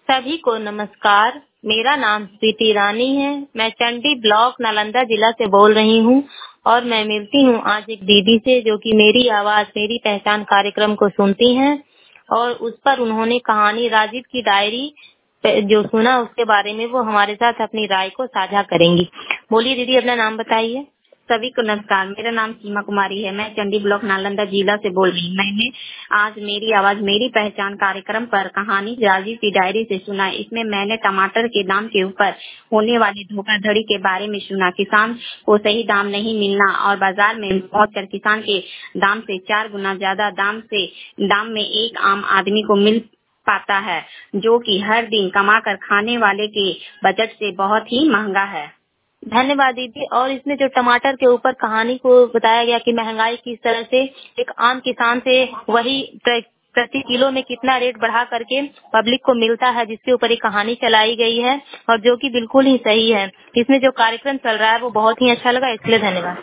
सभी को नमस्कार। मेरा नाम स्वीटी रानी है। मैं चंडी ब्लॉक नालंदा जिला से बोल रही हूँ और मैं मिलती हूँ आज एक दीदी से जो कि मेरी आवाज मेरी पहचान कार्यक्रम को सुनती हैं और उस पर उन्होंने कहानी राजीव की डायरी जो सुना उसके बारे में वो हमारे साथ अपनी राय को साझा करेंगी। बोलिए दीदी, अपना नाम बताइए। सभी को नमस्कार। मेरा नाम सीमा कुमारी है। मैं चंडी ब्लॉक नालंदा जिला से बोल रही हूँ। मैंने आज मेरी आवाज मेरी पहचान कार्यक्रम पर कहानी राजीव की डायरी से सुना। इसमें मैंने टमाटर के दाम के ऊपर होने वाली धोखाधड़ी के बारे में सुना। किसान को सही दाम नहीं मिलना और बाजार में पहुंचकर किसान के दाम से 4 गुना ज्यादा दाम में एक आम आदमी को मिल पाता है, जो कि हर दिन कमा कर खाने वाले के बजट से बहुत ही महंगा है। धन्यवाद दीदी। और इसमें जो टमाटर के ऊपर कहानी को बताया गया कि महंगाई किस तरह से एक आम किसान से वही प्रति किलो में कितना रेट बढ़ा करके पब्लिक को मिलता है, जिसके ऊपर एक कहानी चलाई गई है और जो कि बिल्कुल ही सही है। इसमें जो कार्यक्रम चल रहा है वो बहुत ही अच्छा लगा, इसलिए धन्यवाद।